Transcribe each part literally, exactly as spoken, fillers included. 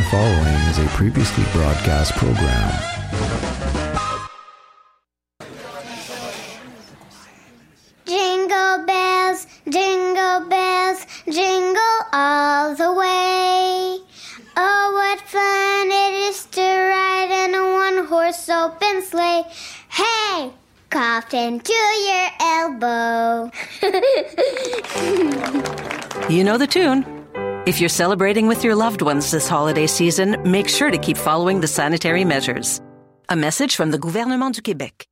following is a previously broadcast program. Jingle bells, jingle bells, jingle all the way. Oh, what fun it is to ride in a one-horse open sleigh. Hey, cough into your elbow. You know the tune. If you're celebrating with your loved ones this holiday season, make sure to keep following the sanitary measures. A message from the Gouvernement du Québec.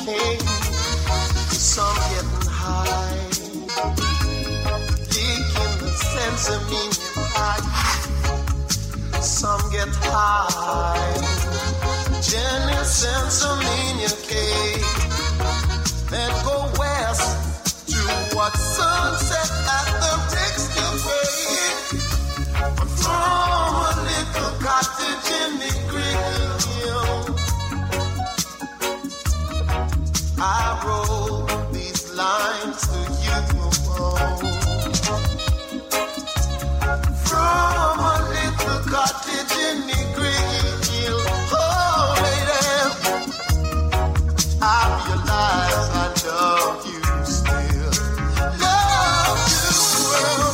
cocaine. Some getting high, taking the sense of meaning high. Some get high, genuine sense of meaning cake. Then go west to what sunset at the Dixon Way. From a little cottage in the green, I wrote these lines to you. From a little cottage in the green, oh lady, I realize I love you still, love you well.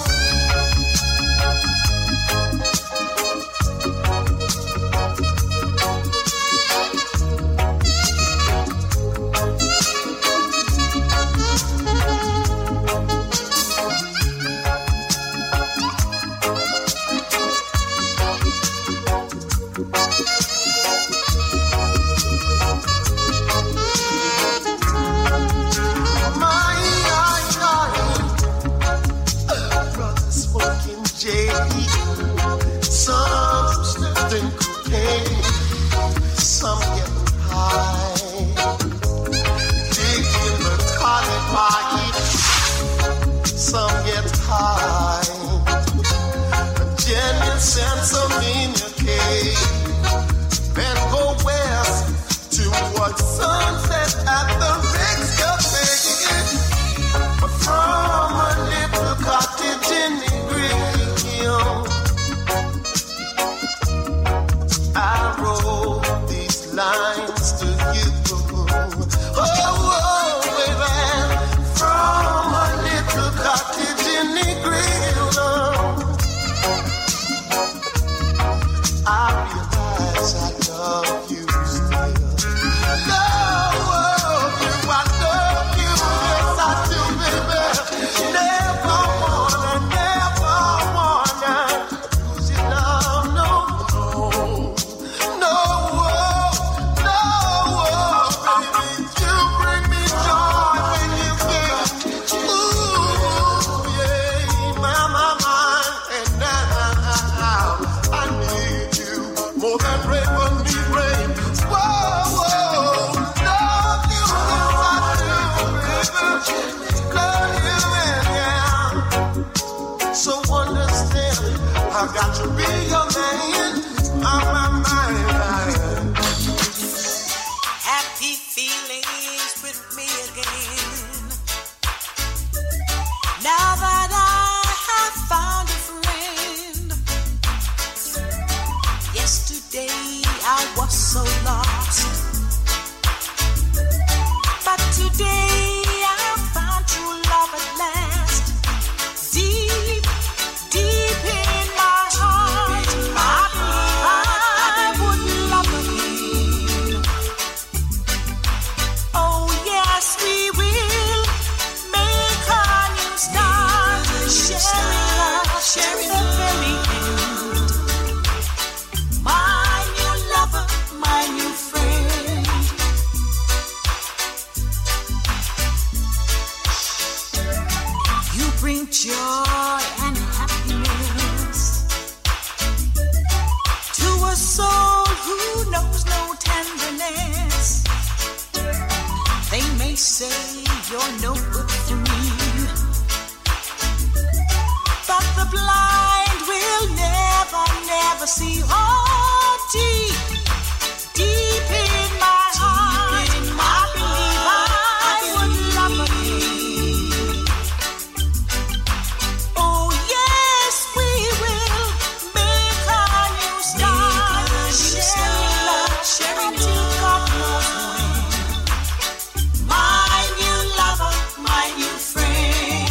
Sense of meaning, then go west to what sunset at the Rick's Cafe. From a little cottage in the green, I wrote these lines to you. Oh, oh baby, from a little cottage in the green. I realize I love you still. Love you, I love you, yes I do, baby. Never wanna, never wanna lose your love, no, no, no, baby. You bring me joy when you give. Ooh, yeah, my, my, my, and now I need more than rain will need rain. Whoa, whoa, love you, yes I do, baby. Love you, yeah. So understand, I got to be your man, my, my, my. Happy feelings with me again. Now that I have found a friend. Yesterday I was so lost, but today I found true love at last. Deep, deep in my heart, I would love again. Oh yes, we will make a new start, sharing love, sharing the very end. My new lover, my new friend. You bring joy and happiness to a soul who knows no tenderness. They may say you're no good for me, but the blind will never, never see. Oh, deep, deep in my heart, I believe I would love again. Oh, yes, we will make a new start, sharing love, sharing till God knows when. My new lover, my new friend.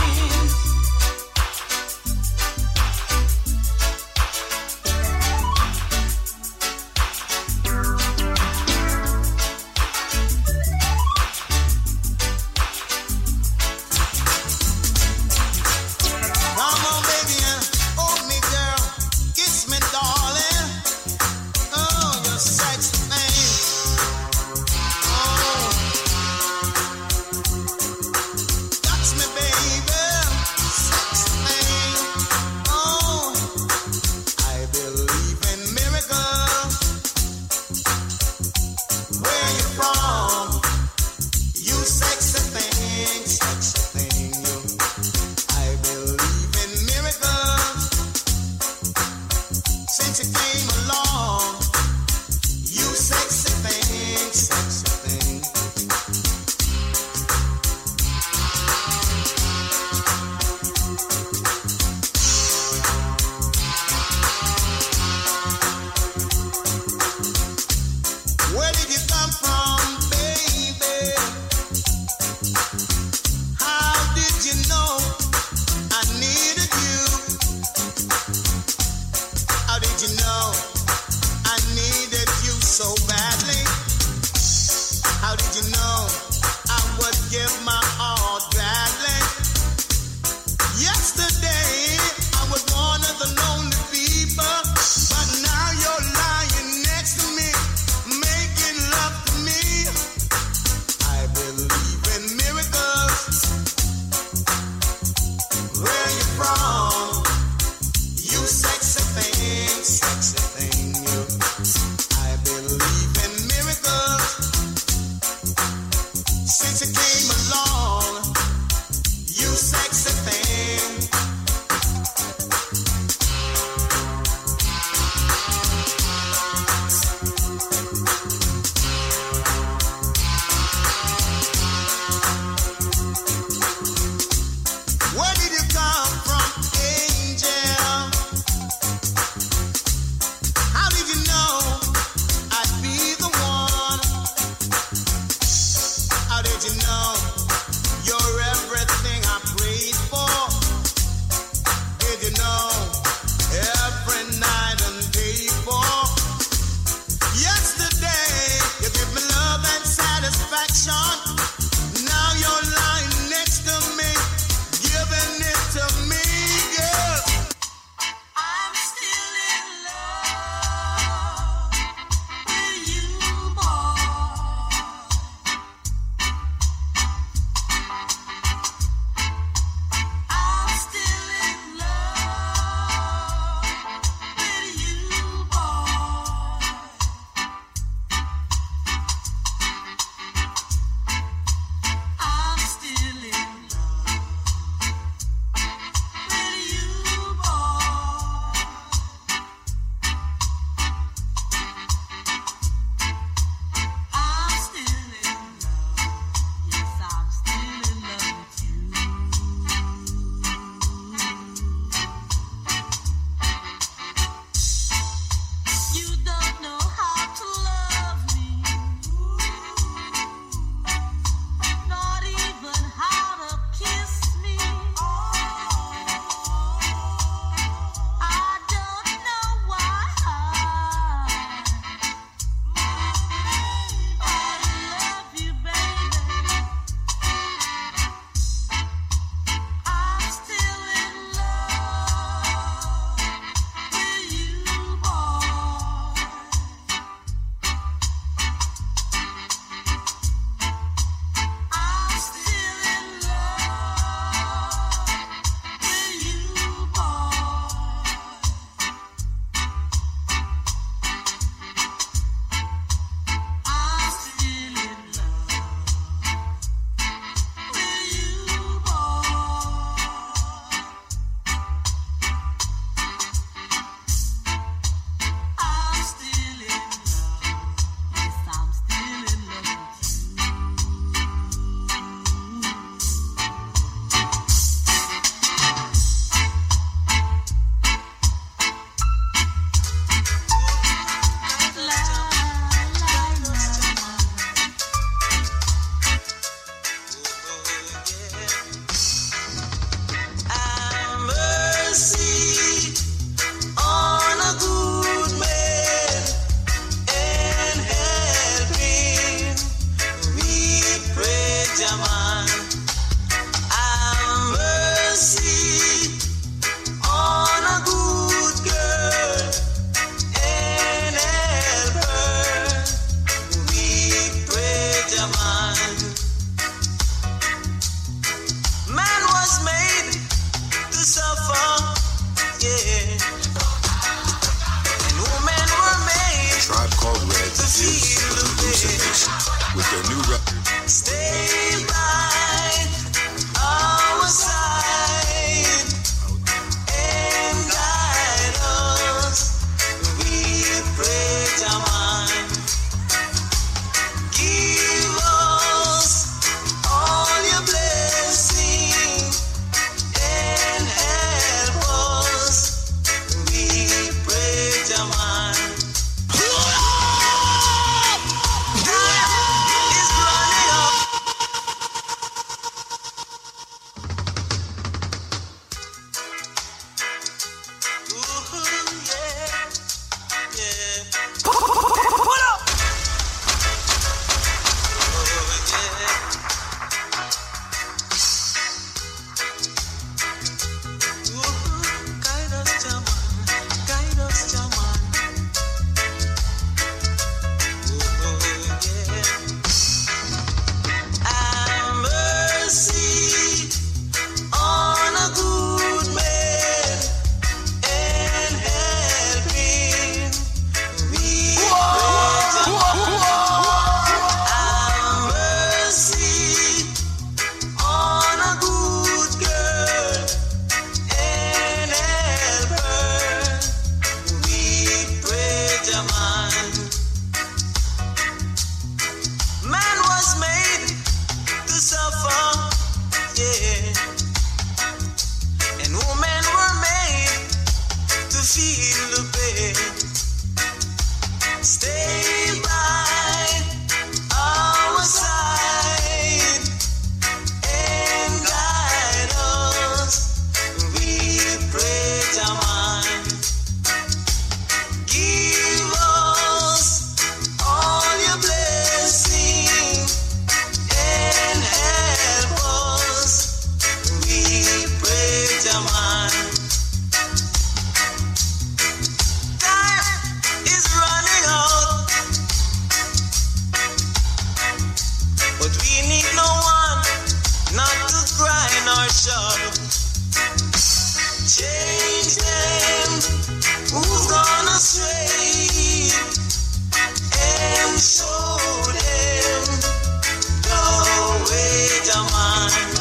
change them. Who's gone astray and show them the way to mine.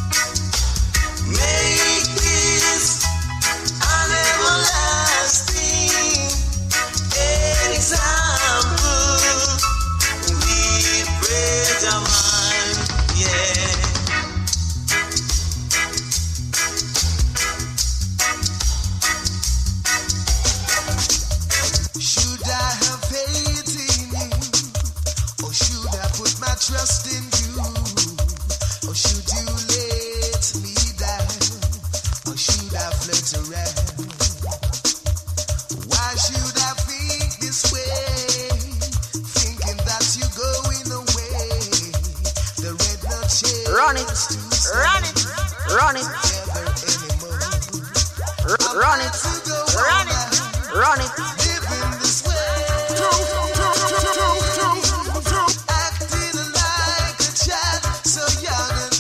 Make this an everlasting example. We pray to mine, yeah. Should I have faith in you, or should I put my trust in you, or should you let me down, or should I flirt around? Why should I think this way, thinking that you're going away? There ain't no chance. Run it, run it, run it, run it, run it, run it. Living this way, acting like a child, so young and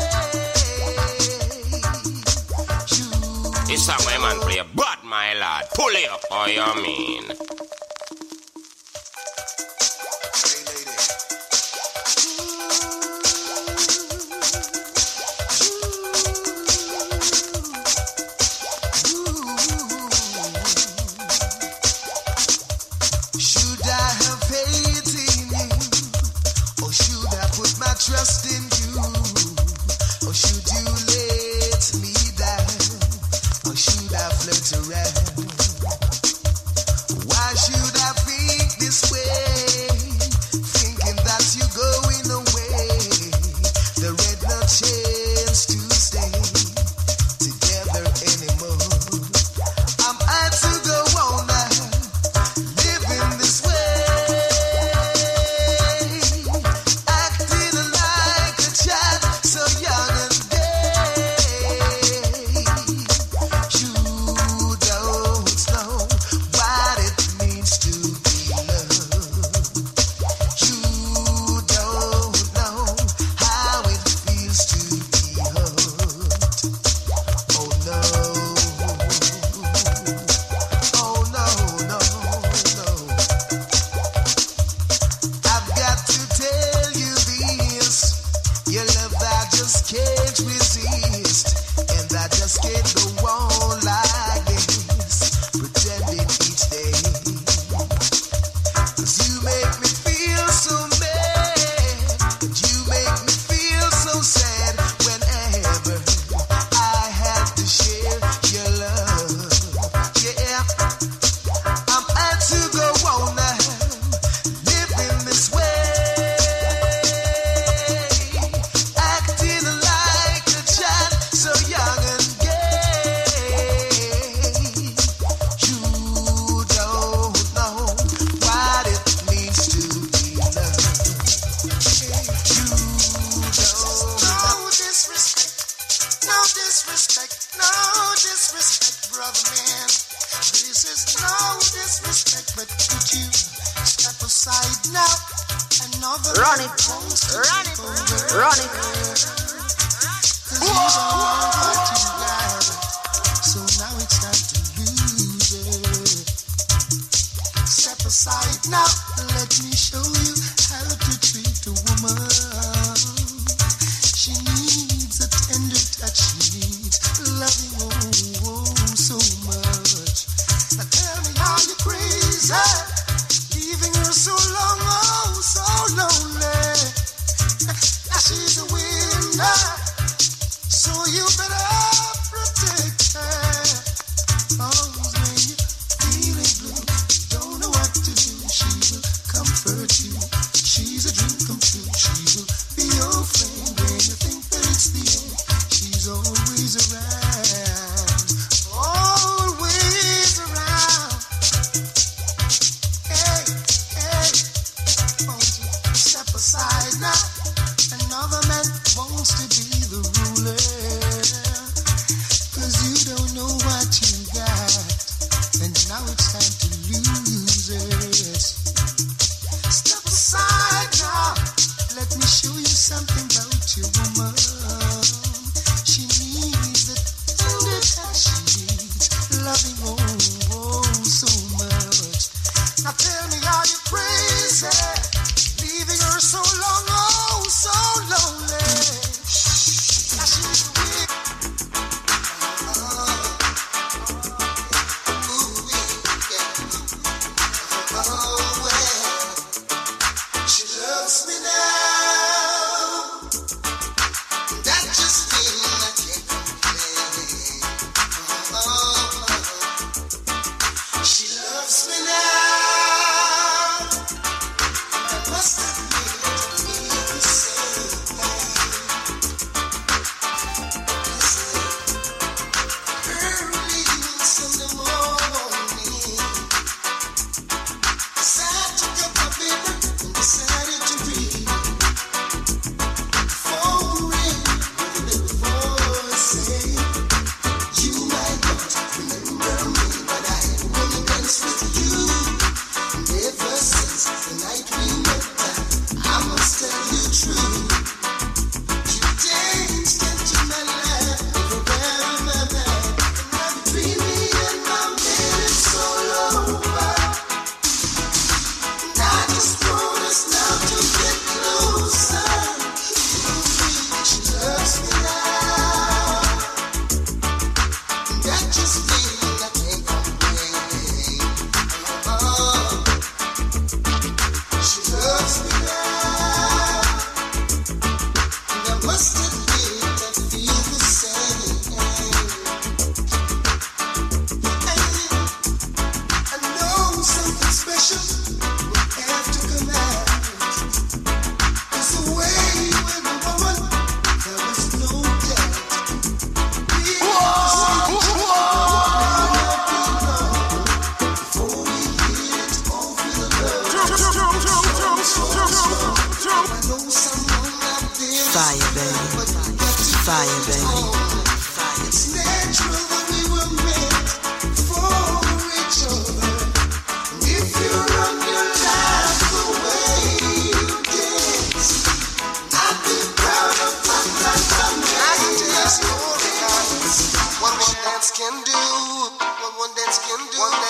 gay. It's a way man play, but my lad, pull it up, how you mean? Hey, lady. Should I have faith in you, or should I put my trust in you, or should you let me down, or should I flirt around? Why should I think this way, thinking that you're going away? There ain't no chance to stay together anymore. I'm had to go on now, living this way, acting like a child, so young and gay. You don't know what it means to be loved. You don't know how it feels to be hurt. Oh no. Oh no, no, no. I've got to tell you this. Your love I just can't resist, and I just can't go on like this, pretending each day. 'Cause you make me feel so mad, and you make me feel so sad whenever I have to share your love. Yeah, I'm had to go on now, living this way, acting like a child, so young and gay. You don't know what it means to be loved. You don't know. No disrespect, no disrespect, no disrespect, brother man. This is no disrespect, but could you step aside now? Another run it, run it, run it. 'Cause you don't know what you got, so now it's time to lose it. Step aside now, let me show you how to treat a woman. She needs a tender touch, she needs loving, oh, oh, so much. Now tell me how you're crazy, leaving her so long, oh, so lonely. Now she's a winner, so you better protect her. Oh, when you're feeling blue, don't know what to do, she will comfort you. She's a dream come true, she will be your friend when you think that it's the end. She's always around, always around. Hey, hey, won't you step aside now? Another man wants to be the ruler, 'cause you don't know what you got, and now it's time to lose it. Step aside now, let me show you something about your woman. She needs the tender touch, she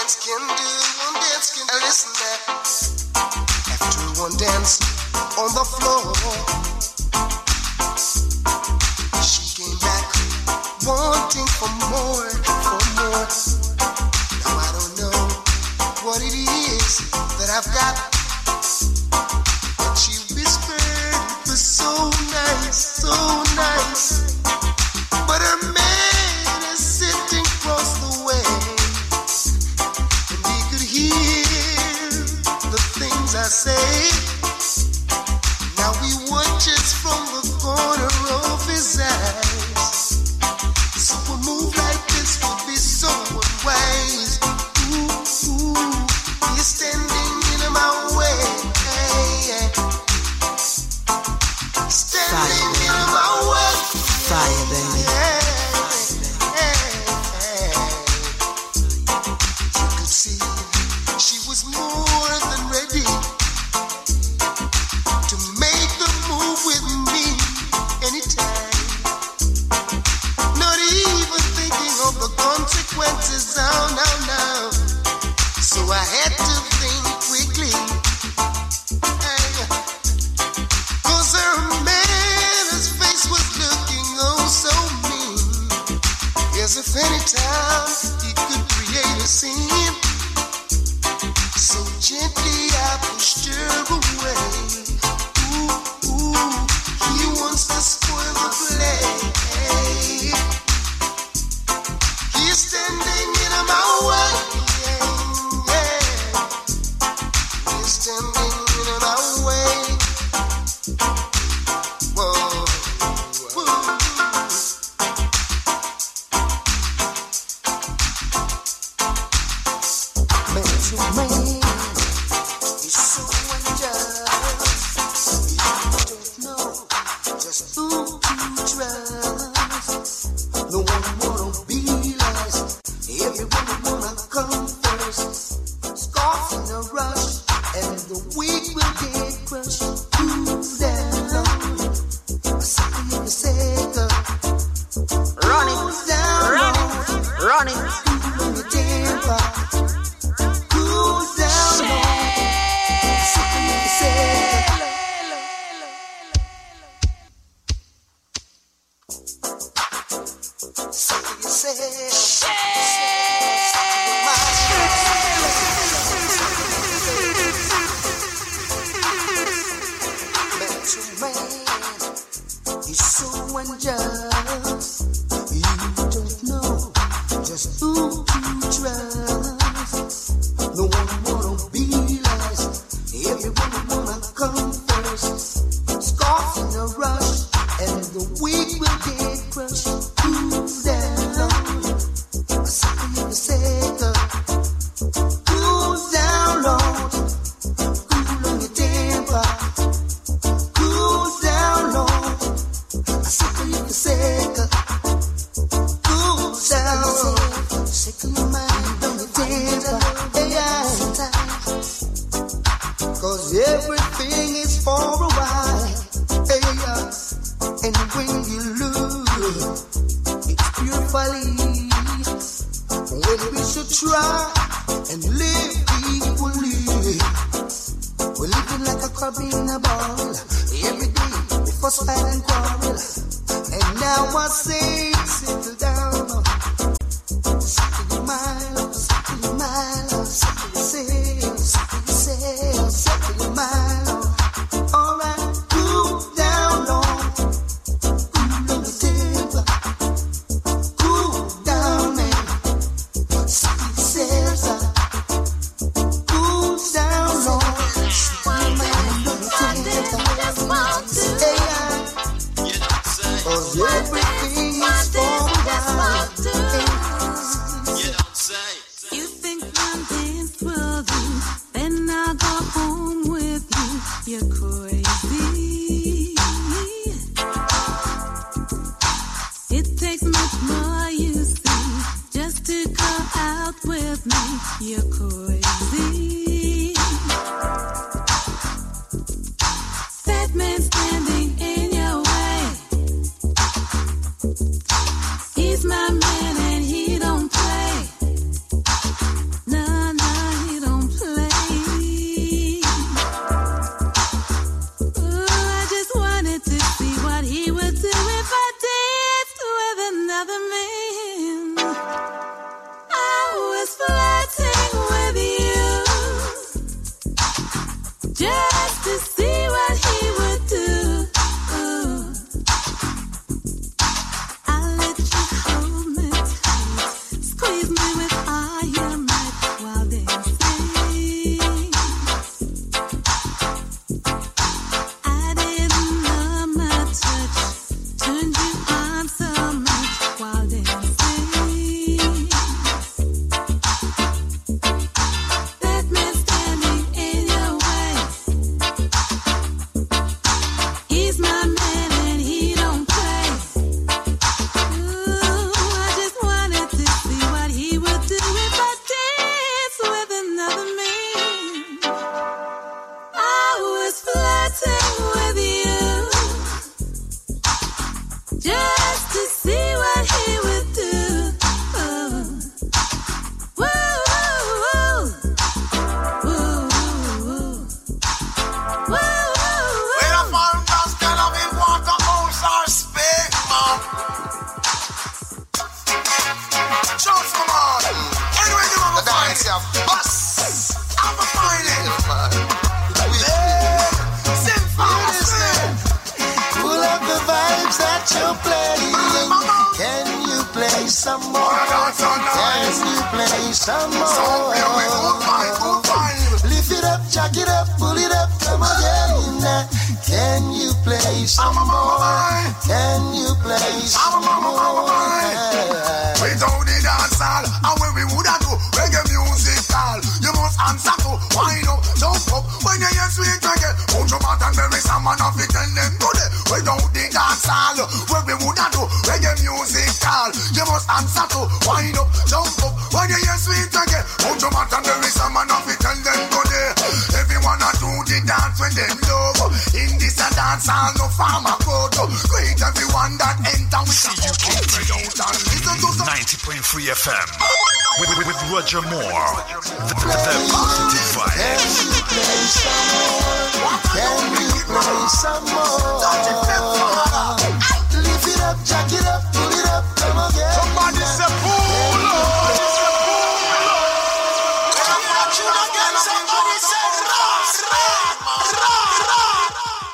dance can do, one dance can do. Listen now. After one dance on the floor, she came back wanting for more, for more. Now I don't know what it is that I've got, but she whispered it was so nice, so nice. But her man is sitting across the way, and he could hear the things I say. Now he watches from the corner of his eyes. So a move like this would be so unwise. Ooh, ooh, he's standing in my way. Standing in my way. Fire, baby. You could see she was more than ready to make the move with me anytime. Not even thinking of the consequences, now, now, now. So I had to think quickly. Cause her man, his face was looking oh so mean, as if any time he could create a scene. So gently I pushed her away. Ooh, ooh, he wants to spoil the play. He's standing in my way. Yeah. He's standing in my way. Whoa, whoa. Man to man, he's so unjust. You don't know just who to trust. No one wanna be last. Everyone wanna come first. Scars in a rush, and the weak will get crushed. Who's that long? Something in the sector. Running, down, running, running. in the temper. Who's down, something in the sector. Something in the sector. Man to man, he's so unjust. You don't know just who to trust. No one wanna be last. Everyone wanna come first. Scars in a rush, and the weak will get crushed. Who's that long? Something in the sector. Who's down low? Cool on your temper. Who's down low? Something in the sector. Who's down low? Sick of your mind on your temper. Yeah. Cause everything is for a while. Hey, yeah. And when you lose, it's pure folly. When we should try and live equally. We're living like a crab in a ball. Every day we fuss, fight and quarrel. And now I say, settle down. Settle your mind, settle your mind, settle your sail, settle your sail, settle your mind. Alright, cool down low, cool on the temper, cool down man, settle your sails, cool down low, settle your mind on the temper. Hey, yeah. Cause everything is for a while. You think I'm dance with you, then I'll go home with you. You're crazy. It takes much more, you see, just to come out with me. You're crazy. That man standing in your way, he's my man and he don't play. No. firemat while they sing. I didn't love my touch, turned you on so much while they sing. That man standing in your way, he's my man and he don't play. Ooh, I just wanted to see what he would do if I danced with another man. I was flirting with you just to see what he would do. Oh. Woo, woo, woo. Woo, woo, woo. Woo, When I woo, woo. found that girl of in water, house or space, man. Just come on. Anyway, you have a find it. Bus. I'm a find it, man. Pull up the vibes that you're playing. Can you play some more? Can you play some more? Lift it up, jack it up, pull it up, come again. Can you play some more? Can you play some more? We don't need dance hall, and when we woulda do reggae music hall, you must answer to wind up, jump up. When you hear sweet reggae, put your mouth and bury some man of it and them do it. We don't need dance hall, when we woulda do reggae music hall, you must answer to wind up, jump up. When you hear sweet reggae, put your mouth and bury some man of it and them do it. Everyone a do the dance when them love. In this a dance hall, no farmer go to. Great everyone that enter with a hook up, spread out and listen to some. ninety point three F M with, with, with Roger Moore. The, the, the positive Can vibes. you play some more? Can you play some more? Lift it up, jack it up, pull it up, come again. Somebody say pull up. Somebody say rock, rock, rock.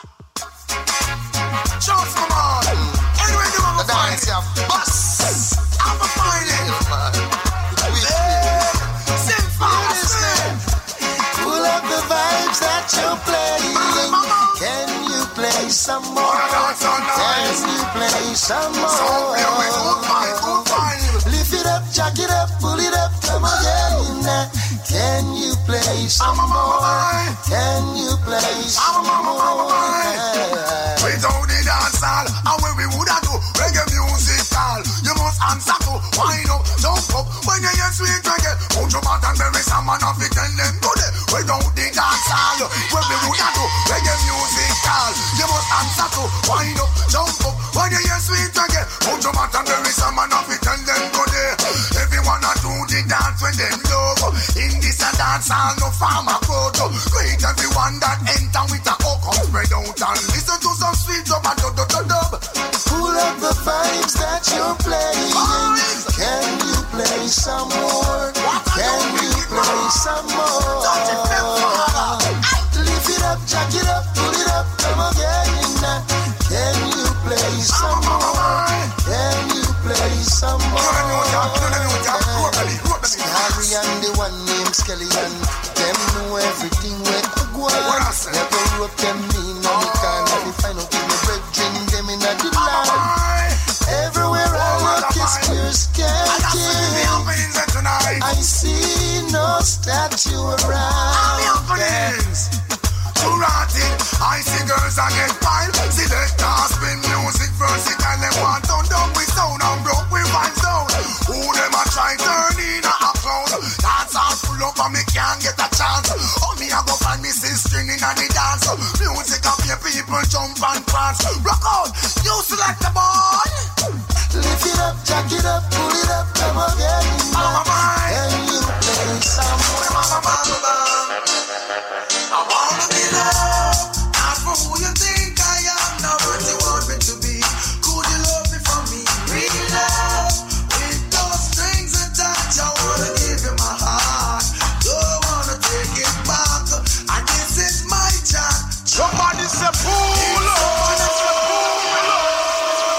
Just come on. Anyway, you have a find it. Bus. I'm a find it, man. Sing fast. Pull up the vibes that you're playing. Can you play some more? Can you play some more? Lift it up, jack it up, pull it up, come again. Can you play some more? Can you play some more? We don't need dance hall, and when we woulda do reggae music hall, you must answer to wind up, jump up. When you hear sweet reggae, put your mouth and bury some man of it and them do it. We don't need dance hall, when we woulda do reggae music hall, you must answer to wind up, jump up. When you hear sweet reggae, put your mouth and bury some man of it and them do it. Everyone a do the dance when them love. In this a dance hall, no farmer go to. Great everyone that enter with a hook up, spread out and listen to some sweet dub and dub dub dub dub. Pull up the vibes that you're playing. Can you play some more? Can you play some more? Lift it up, jack it up, pull it up, come again. Can you play some more? Can you play some more? Harry and the one named Skellyan, them know everything where to go on. Never rope them in on the corner. If I don't give me brethren, them in the line. Everywhere I look is pure skanking. I see no statue around. I see girls and get wild. See the cars spin music versatile. They want to down with sound and broke with vibes down. Who them a try turn in a clown? Dance all full up and me can't get a chance. Oh me a go find me sister in a the dance. Music up here people jump and prance. Rock out, you select the ball. Lift it up, jack it up, pull it up, come again. Can you play some more? I wanna be loved, not for who you think I am, not what you want me to be. Could you love me for me? Real love, with those strings attached. I wanna give you my heart, don't wanna take it back. And this is my chance. Somebody say pull up.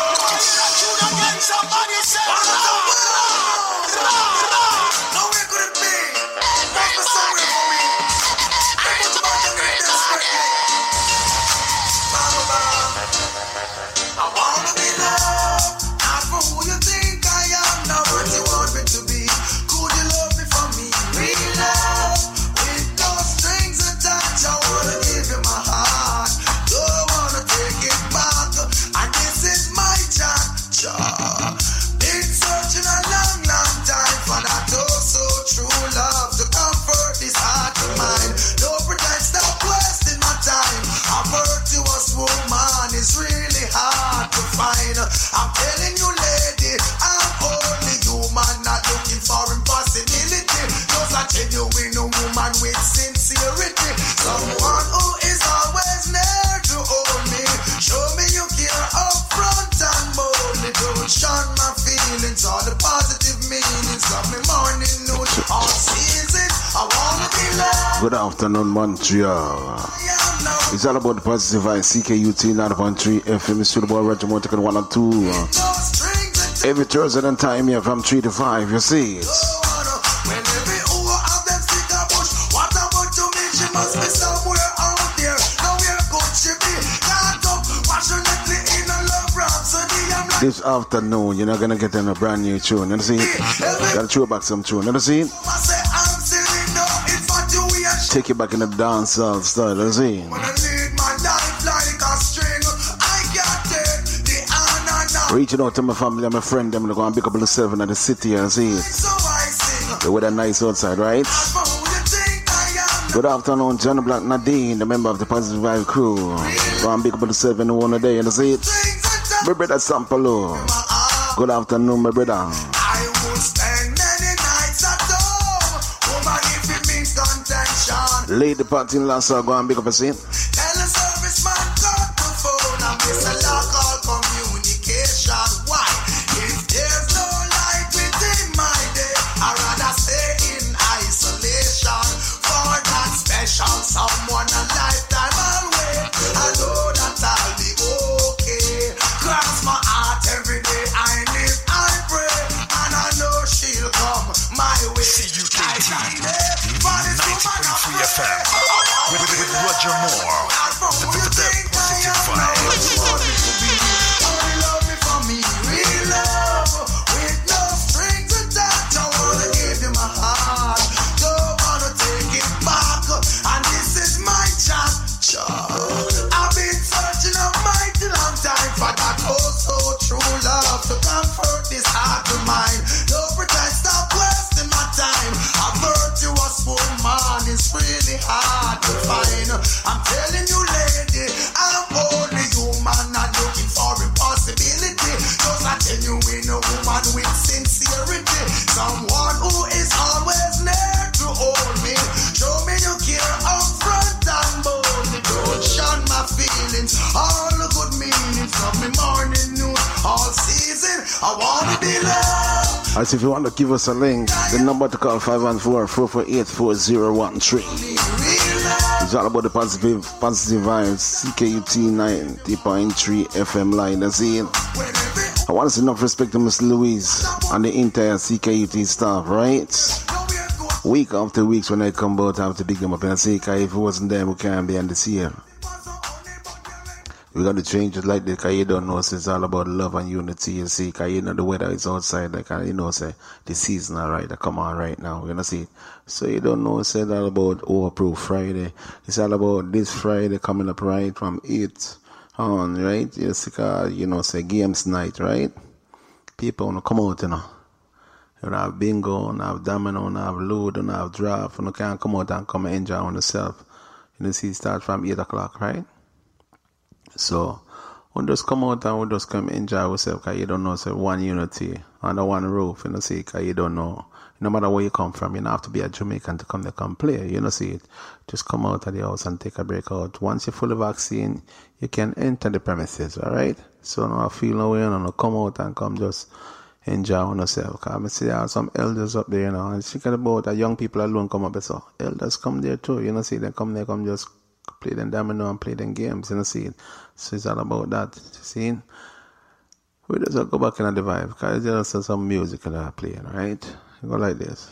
Good afternoon, Montreal. It's all about the positive vibe. C K U T ninety point three F M. It's the boy Roger Moore taking one and two. Every Thursday and time here from three to five. You see it. This afternoon, you're not gonna get in a brand new tune. You see it? Gotta throw back some tune. You see it? Take you back in the dancehall style. You see it? Reaching out to my family and my friend, them going to pick up the seven at the city and see it. The weather nice outside, right? Good afternoon, John Black Nadine, the member of the Positive Vibe crew. Going to pick up the seven one a day and see it. My brother Sampalo. Good afternoon, my brother. I would spend many nights at home. Woman, if it means contention. Lady party in Lassa, go and pick up a scene. Tell the serviceman, cut the phone and miss a lock all communication. Why? If there's no light within my day, I'd rather stay in isolation. For that special someone a lifetime I'll wait. I know that I'll be okay. Cross my heart every day. I live, I pray, and I know she'll come my way. C U K T ninety point three F M with, with, with Roger Moore. The, the, the positive vibe. Only love me for me, real love, with no strings attached. I wanna give you my heart, don't wanna take it back, and this is my chance. I've been searching a mighty long time for that oh so true love to comfort this heart of mine. Don't pretend, stop wasting my time. A virtuous woman is really hard to find. I'm telling you, lady, I'm only human, not looking for impossibility. Just a genuine woman with sincerity, someone who is always there to hold me. Show me you care up front and boldly. Don't shun my feelings, all the good meanings of me morning, noon, all season. I wanna be loved. As if you want to give us a link, the number to call five one four, four four eight, four zero one three. It's all about the positive, positive vibes. C K U T ninety point three F M line. That's it. I want to say enough respect to Miss Louise and the entire C K U T staff, right? Week after weeks when I come out, I have to big them up and say, if it wasn't them, we can't be on this year. We got to change it like that, because you don't know, so it's all about love and unity, you see, because you know the weather is outside, like, you know, say, the season are right, they come on right now, you know, see. So you don't know, it's all about Overproof Friday. It's all about this Friday coming up right from eight on, right? You see, because, you know, say, games night, right? People want to come out, you know. You know, have bingo, you have domino, you have ludo, you have draft, you can't come out and come and enjoy on yourself. You know, see, it starts from eight o'clock, right? So, we just come out and we just come enjoy ourselves, because you don't know, say, one unity under one roof, you know, see, because you don't know, no matter where you come from, you don't have to be a Jamaican to come there, come play, you know, see it. Just come out of the house and take a break out. Once you're fully vaccinated, you can enter the premises, all right? So, no, I feel no way, you know, come out and come just enjoy on yourself. Because I see there are some elders up there, you know, and thinking about that young people alone come up, so elders come there too, you know, see, they come there, come just play them domino and play them games, you know, see it. So it's all about that, see. We just go back in the vibe, because there's just some music that I play, right? You go like this.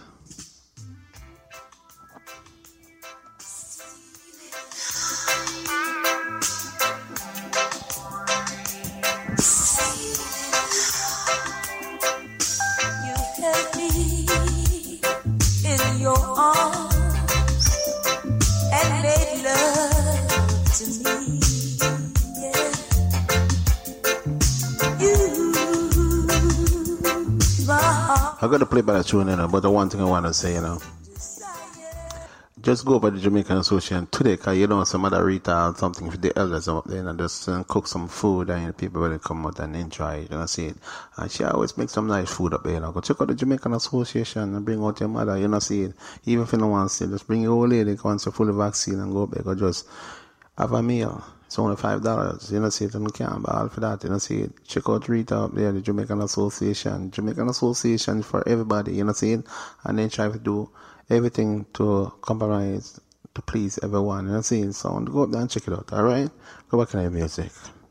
You held me in your arms and made love to me. I got to play by the tune, you know, but the one thing I want to say, you know, just go by the Jamaican Association today, because you know, some other retail something for the elders up there, and just uh, cook some food, and you know, people will come out and enjoy it, you know, see it. And she always makes some nice food up there, you know. Go check out the Jamaican Association and bring out your mother, you know, see it. Even if you don't want to see it, just bring your old lady once you're fully vaccinated and go back, or just have a meal. It's only five dollars, you know, see it, and you can't buy all for that, you know, see it. Check out Rita up there, the Jamaican Association. Jamaican Association for everybody, you know, see it. And then try to do everything to compromise to please everyone. You know, seeing sound. Go up there and check it out. All right. Go back and hear music.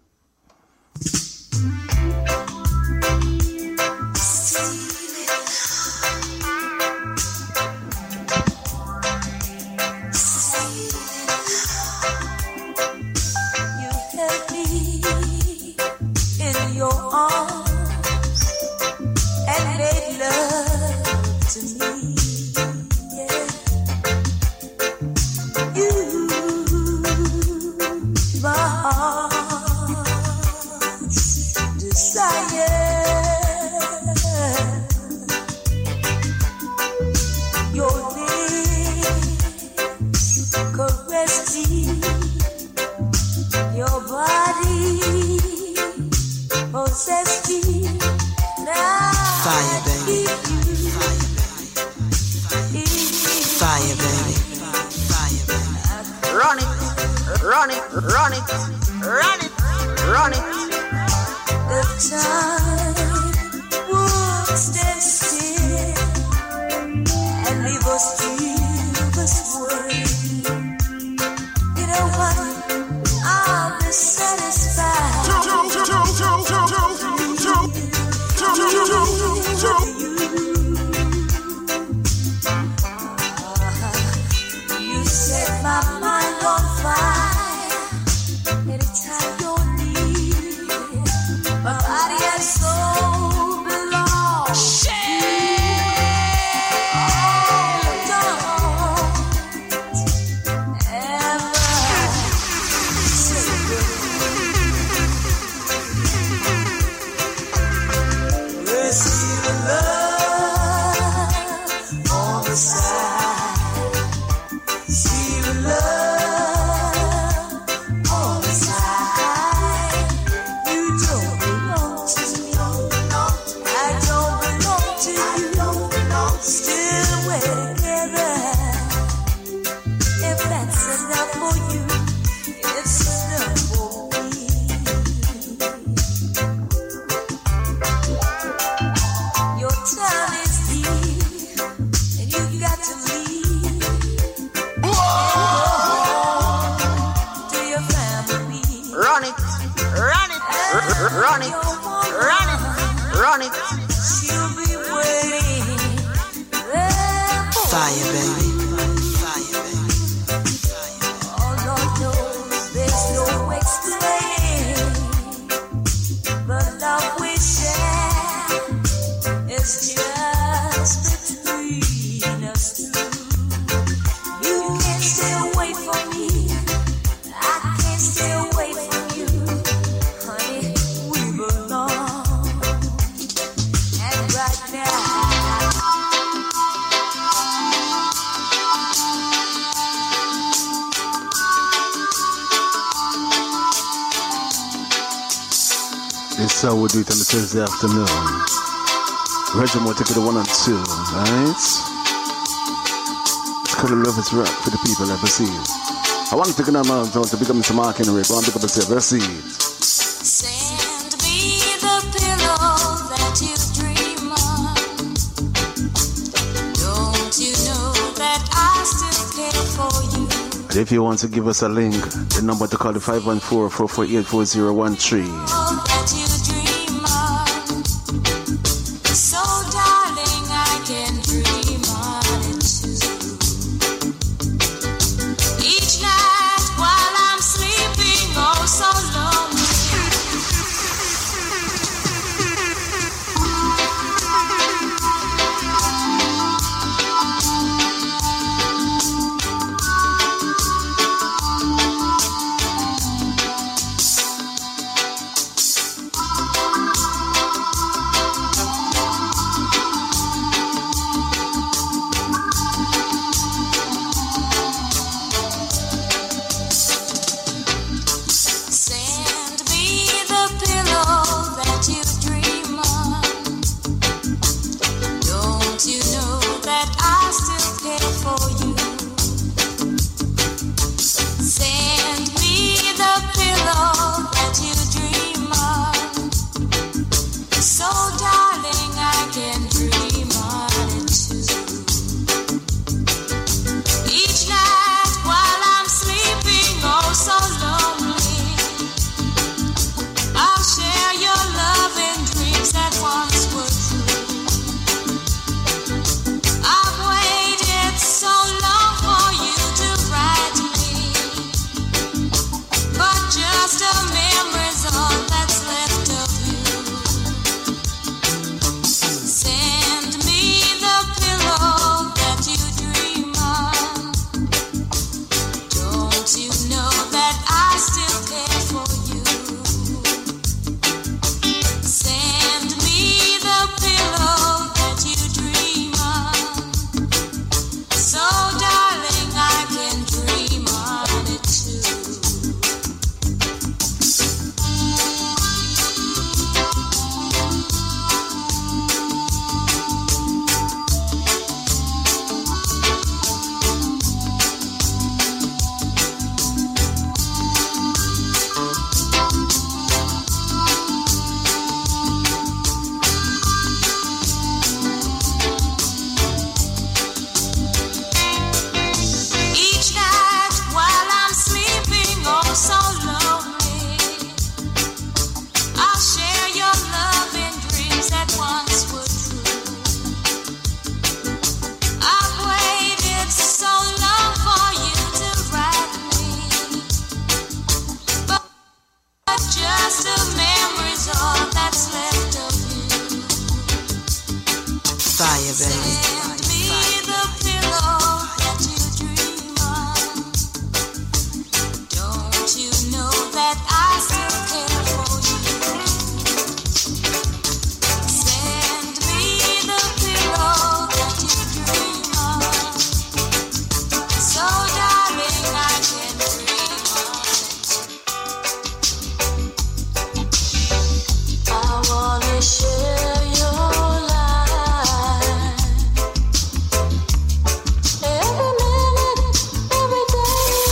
So we'll do it on the Thursday afternoon. Regiment will take it to one and two, right? It's called Love is Rock for the people ever see it. I want to take another man to become Mister Mark Henry. Go and pick up yourself, let's see it. Send me the pillow that you dream on. Don't you know that I still care for you? And if you want to give us a link, the number to call is five one four, four four eight, four zero one three.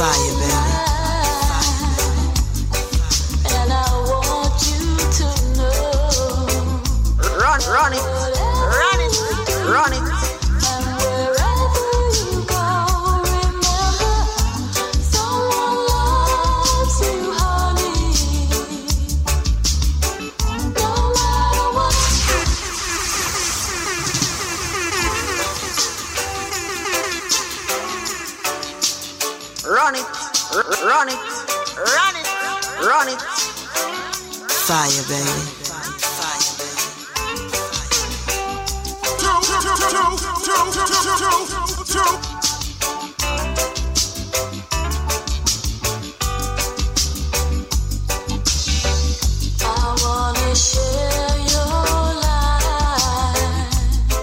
Fire, baby. And I want you to know. Run, run it, run it, run it. And wherever you go, remember someone loves you, honey. No matter what. Run it, r- run it, run it, run it. Fire, baby. Fire, baby. I wanna share your life.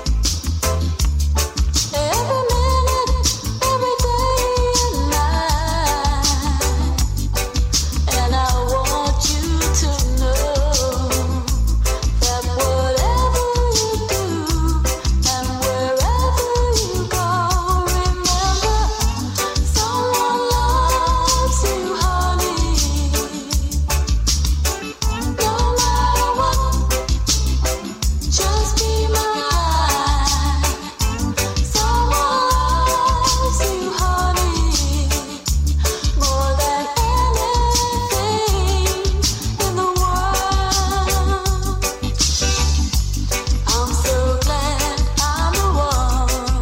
Every minute, every day and night. And I want you to know that whatever you do and wherever you go, remember someone loves you, honey. No matter what, just be mine. Someone loves you, honey, more than anything in the world. I'm so glad I'm the one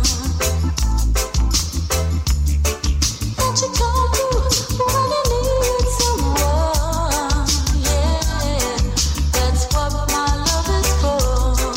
that you come to when you need someone. Yeah, that's what my love is for.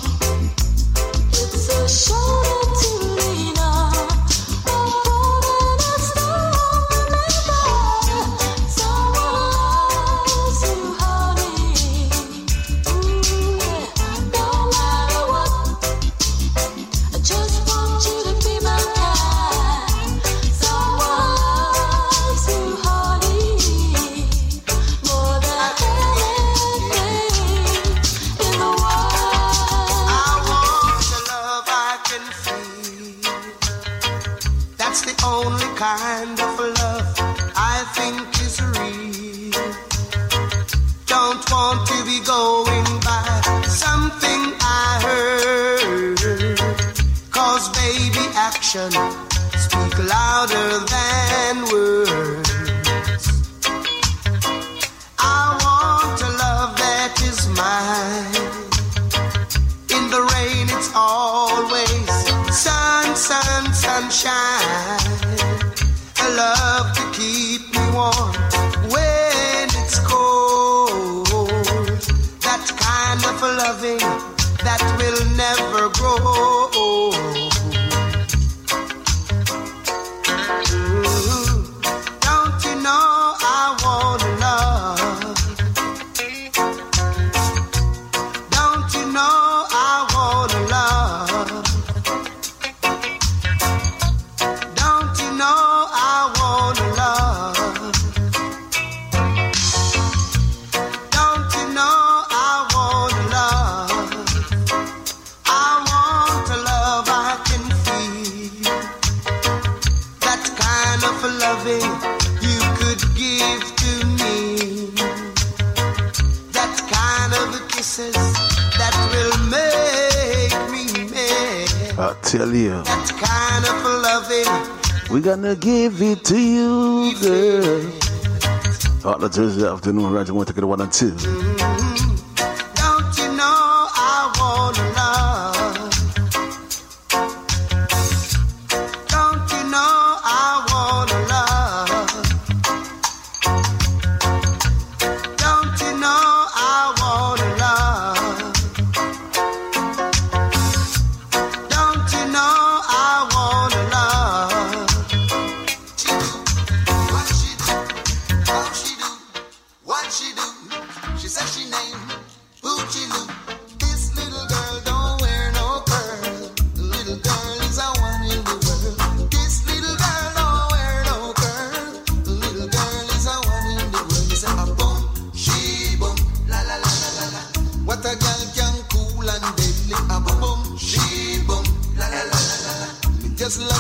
It's a shoulder to lean on, a brother that's strong. Remember, someone loves you, honey. Ooh, yeah, no matter what, I just want you to be my guy. Someone loves you, honey, more than anything in the world. I want the love I can feel. That's the only kind of love I think is real. Don't want to be going by something I heard. Cause baby, action speak louder than words. I want a love that is mine. In the rain, it's always sun, sun, sunshine. A love to keep me warm when it's cold. That kind of loving that will never grow. Ooh, don't you know I want love? Don't you know I want love? Don't you know I want love? Don't you know I want love? I want a love I can feel. That kind of loving you could give to me. That kind of kisses that will make me mad. I tell you, That kind of loving we're gonna give it to you, girl. All the Thursday afternoon, right? You want to take it one and two. Don't you know I want love? Don't you know I want love? Don't you know I want love? Don't you know I want love? What she do? How she do? What she do? She said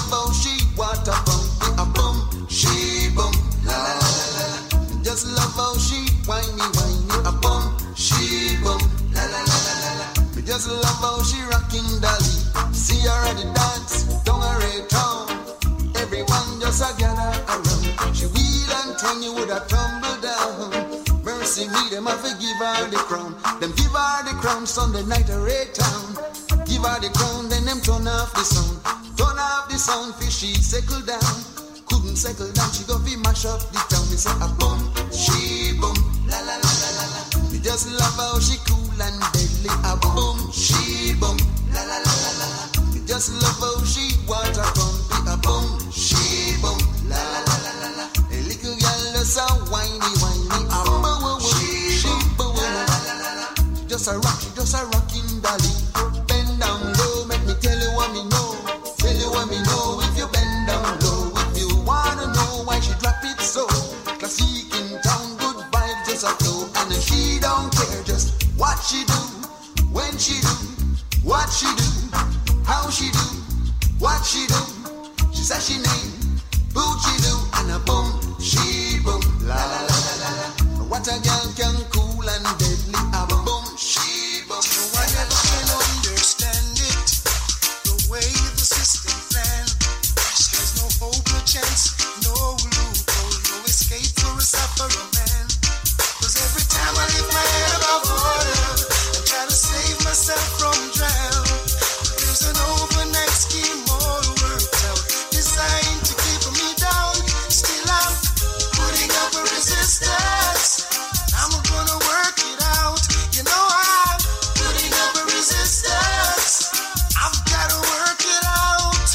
love how she water bum, a bum, she bum, la la la la la. Me just love how she whiny whiny, a bum, she bum, la la la la la la. Me just love how she rocking dolly. See her at the dance, down a red town. Everyone just a gather around. She wheel and turn, you woulda tumble down. Mercy me, them have to give her the crown. Them give her the crown Sunday night a red town. Give her the crown, then them turn off the sound. Turn off the sound, fish she settle down. Couldn't settle down, she go fi mash up the town. Me say a bum, she bum, la la la la la la. Me just love how she cool and deadly. A bum, she bum, la la la la la la. Me just love how she water bumpy. A bum, she bum, la la la la la la. A little girl just a whiny whiny. A bum, she bum, la la la la la. Just a rock, she just a rocking dolly. Bend down low, make me tell you what me know. Tell you what me know if you bend down low. If you wanna know why she drop it so. Classic in town, good vibes just a flow. And she don't care just what she do, when she do, what she do, how she do, what she do. She says she name, boot she do, and a boom, she boom, la la la la la la. What a girl can cool and deadly, a boom, she boom. No one ever can understand it, the way the system planned. There's no hope, no chance, no loophole, no escape for a sufferer man. Cause every time I lift my head above water and try to save myself from drown, there's an overnight scheme all worked out, designed to keep me down. Still I'm putting up a resistance. I'm gonna work it out. You know I'm putting up a resistance. I've gotta work it out.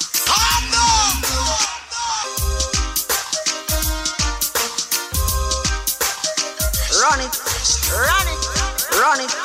Oh no! Run it, run it, run it.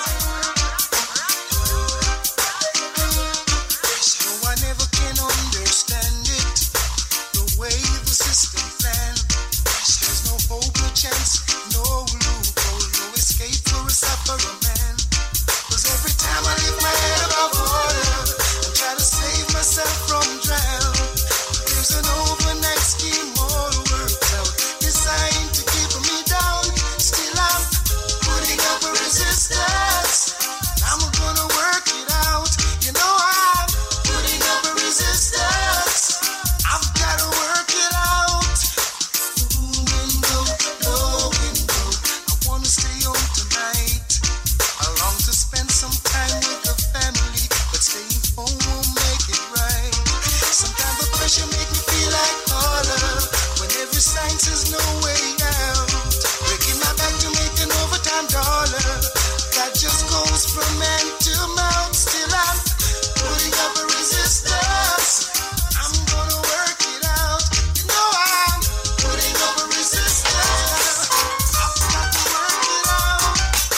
No one ever can understand it, the way the system planned. There's no hope, no chance, no loophole, no escape for a sufferer man. Cause every time I lift my head above water and try to save myself from drown, there's an overnight scheme all worked out, designed to keep me down. Still I'm putting up a resistance. I'm gonna work it out. You know I'm putting up a resistance. I've gotta work it out. Ooh, window, no window. I wanna stay home tonight. I long to spend some time with the family, but staying home won't make it right. Sometimes the pressure make me feel like harder when every sign says no way out. Breaking my back to make an overtime dollar. That just goes from man to mouth. Still I'm putting up a resistance. I'm gonna work it out. You know I'm putting up a resistance. I've got to work it out.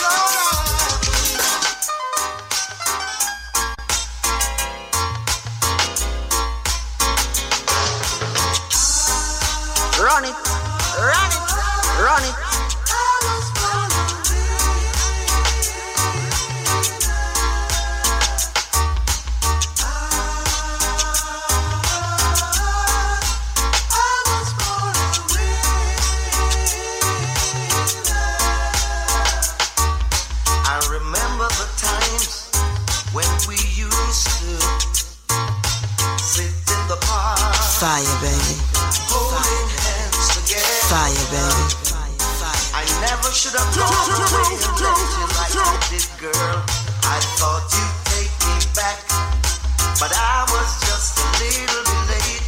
Run it, run it, run it. I remember the times when we used to sit in the park, Fire, baby. holding hands together. Fire, baby. I never should have gone away and left you like I did, girl. I thought you'd take me back, but I was just a little bit late.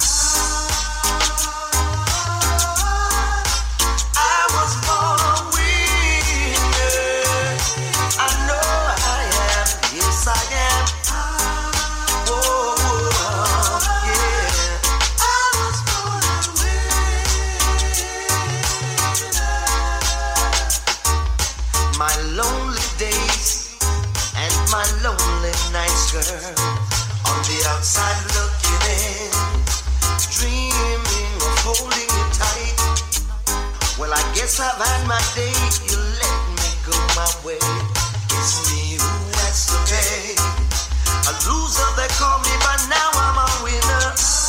I was born a winner. I know I am. Yes, I am. Whoa, yeah. I was born a winner. My lonely days and my lonely nights, girl. On the outside looking in, dreaming of holding you tight. Well, I guess I've had my day. You let me go my way. It's me who has to pay. A loser they call me, but now I'm a winner.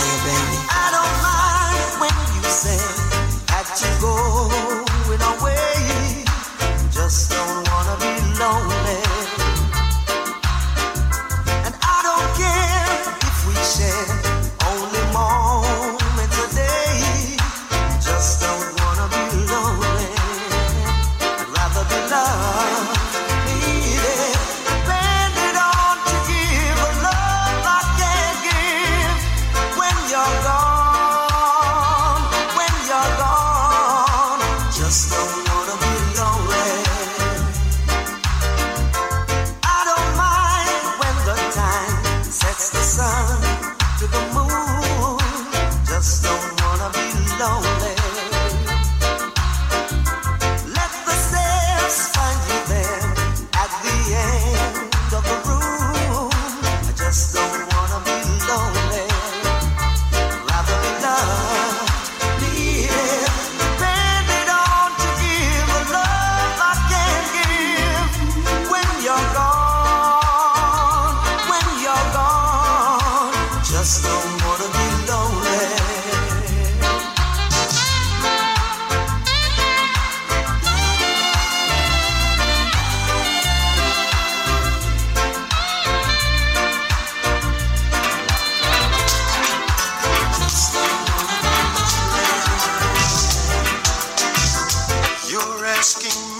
baby.